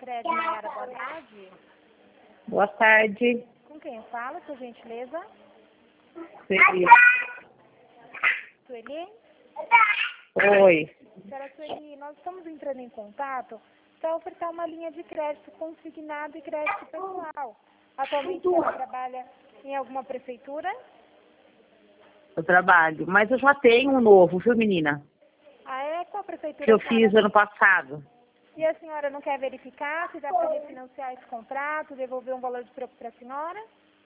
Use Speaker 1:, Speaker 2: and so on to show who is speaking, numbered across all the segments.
Speaker 1: Sicredi, Nayara, boa tarde.
Speaker 2: Boa tarde.
Speaker 1: Com quem fala, por gentileza?
Speaker 2: Sueli.
Speaker 1: Sueli?
Speaker 2: Oi.
Speaker 1: Senhora Sueli, nós estamos entrando em contato para ofertar uma linha de crédito consignado e crédito pessoal. Atualmente ela trabalha em alguma prefeitura?
Speaker 2: Eu trabalho, mas eu já tenho um novo, viu, menina?
Speaker 1: Ah, é? Qual prefeitura?
Speaker 2: Que eu
Speaker 1: a senhora-
Speaker 2: fiz ano passado.
Speaker 1: E a senhora não quer verificar se dá para refinanciar esse contrato, devolver um valor de troco para a senhora?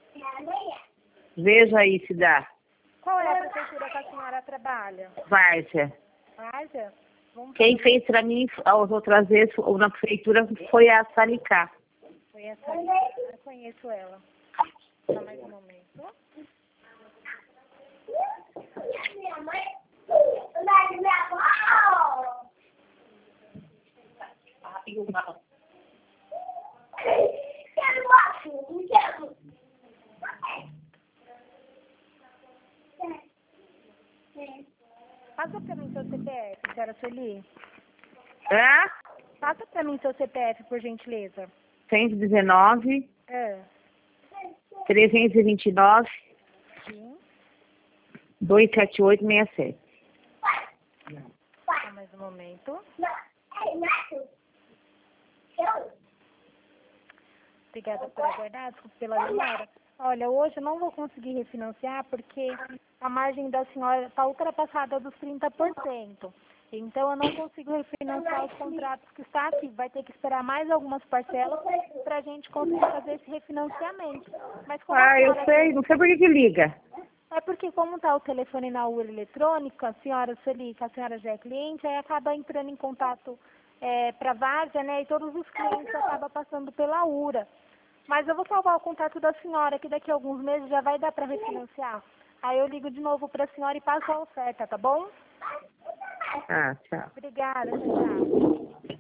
Speaker 2: Veja aí se dá.
Speaker 1: Qual é a prefeitura que a senhora trabalha?
Speaker 2: Várzea.
Speaker 1: Várzea? Vamos
Speaker 2: Quem
Speaker 1: fazer-
Speaker 2: fez pra mim as outras vezes ou na prefeitura foi a Salicá.
Speaker 1: Foi essa aí. Eu conheço ela. Só mais um momento. Passa para mim seu CPF, senhora Sueli.
Speaker 2: Hã?
Speaker 1: Passa para mim seu CPF, por gentileza.
Speaker 2: 119,
Speaker 1: É.
Speaker 2: 329,
Speaker 1: Sim.
Speaker 2: 27867.
Speaker 1: Só mais um momento. Obrigada por aguardar, desculpe pela demora. Olha, hoje eu não vou conseguir refinanciar porque a margem da senhora está ultrapassada dos 30%. Então eu não consigo refinanciar os contratos que está aqui. Vai ter que esperar mais algumas parcelas para a gente conseguir fazer esse refinanciamento. Mas como a
Speaker 2: Eu
Speaker 1: senhora
Speaker 2: sei, não sei por que liga.
Speaker 1: É porque como está o telefone na urna eletrônica, a senhora Sueli, que a senhora já é cliente, aí acaba entrando em contato para a Várzea, né? E todos os clientes acabam passando pela URA. Mas eu vou salvar o contato da senhora, que daqui a alguns meses já vai dar para refinanciar. Aí eu ligo de novo para a senhora e passo a oferta, tá bom?
Speaker 2: Ah, tchau.
Speaker 1: Obrigada, tchau.